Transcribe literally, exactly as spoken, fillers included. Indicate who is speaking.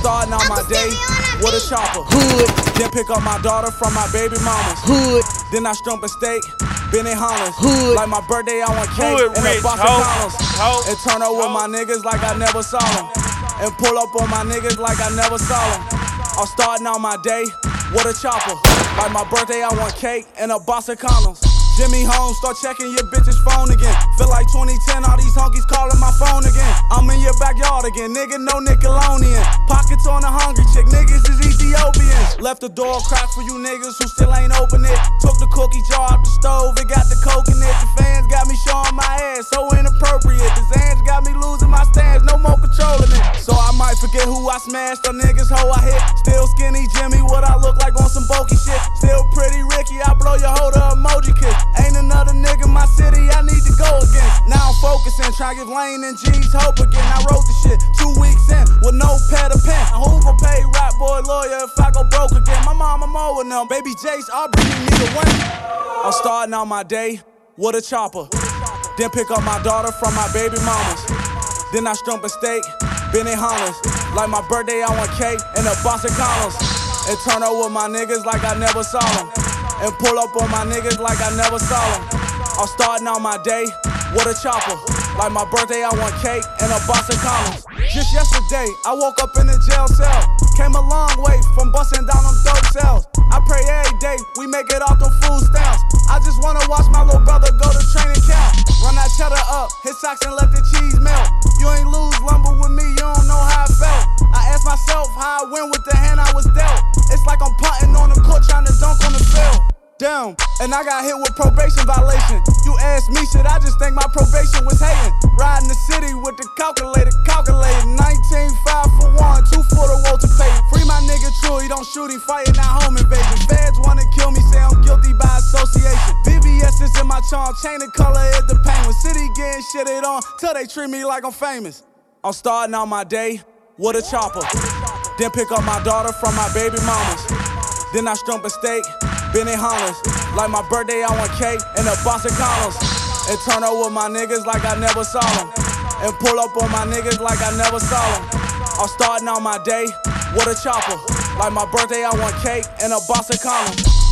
Speaker 1: starting out my day with a chopper.
Speaker 2: Hood,
Speaker 1: Then pick up my daughter from my baby mamas.
Speaker 2: hood,
Speaker 1: Then I strump a steak, Benihana's.
Speaker 2: Hood.
Speaker 1: Like my birthday, I want cake
Speaker 3: Hood
Speaker 1: and a
Speaker 3: rich,
Speaker 1: box
Speaker 3: ho.
Speaker 1: of condoms.
Speaker 3: Ho.
Speaker 1: And turn up with
Speaker 3: Ho.
Speaker 1: my niggas like I never saw them. And pull up on my niggas like I never saw them. I'm starting out my day with a chopper. Like my birthday, I want cake and a box of condoms. Jimmy Holmes, start checking your bitch's phone again. Feel like twenty ten, all these honkies calling my phone again. I'm in your backyard again, nigga, no Nickelodeon. Pockets on a hungry chick, niggas is Ethiopians. Left the door cracked for you niggas who still ain't open it. Took the cookie jar out the stove, it got the coke in it. The fans got me showing my ass, so inappropriate. The Zans got me losing my stance, no more controlling it. So I might forget who I smashed, or niggas hoe I hit. Still skinny Jimmy, what I look like on some bulky shit. Still pretty Ricky, I blow your holder emoji kiss. Ain't another nigga in my city I need to go against. Now I'm focusing, trying to give Lane and G's hope again. I wrote the shit two weeks in with no pad or pen. Who gon' pay rap boy lawyer if I go broke again? My mama mowing them, baby Jace, I'll bring me the win. I'm starting out my day with a chopper. Then pick up my daughter from my baby mamas. Then I strump a steak, Benihana's. Like my birthday, I want cake and a box of condoms. And turn up with my niggas like I never saw them. And pull up on my niggas like I never saw them. I'm starting out my day with a chopper. Like my birthday, I want cake and a box of condoms. Just yesterday, I woke up in a jail cell. Came a long way from busting down them dope cells. I pray every day we make it off them food stamps. I just wanna watch my little brother go to training camp. Run that cheddar up, hit socks and let the cheese melt. You ain't lose lumber with me, you don't know how I felt. I asked myself how I went with the hand I was dealt. It's like I'm punting on the court trying to dunk on the field. Damn, and I got hit with probation violation. You asked me, shit, I just think my probation was hating. Riding the city with the calculator, calculating. nineteen five for one, two for the Walter Payton. Free my nigga True, he don't shoot, he fighting that home invasion. Feds wanna kill me, say I'm guilty by association. V V S is in my charm, chain of color is the penguin. City getting shitted on till they treat me like I'm famous. I'm starting out my day with a chopper. Then pick up my daughter from my baby mamas. Then I strump a steak, Benihana's. Like my birthday, I want cake and a box of condoms. And turn up with my niggas like I never saw them. And pull up on my niggas like I never saw them. I'm starting out my day with a chopper. Like my birthday, I want cake and a box of condoms.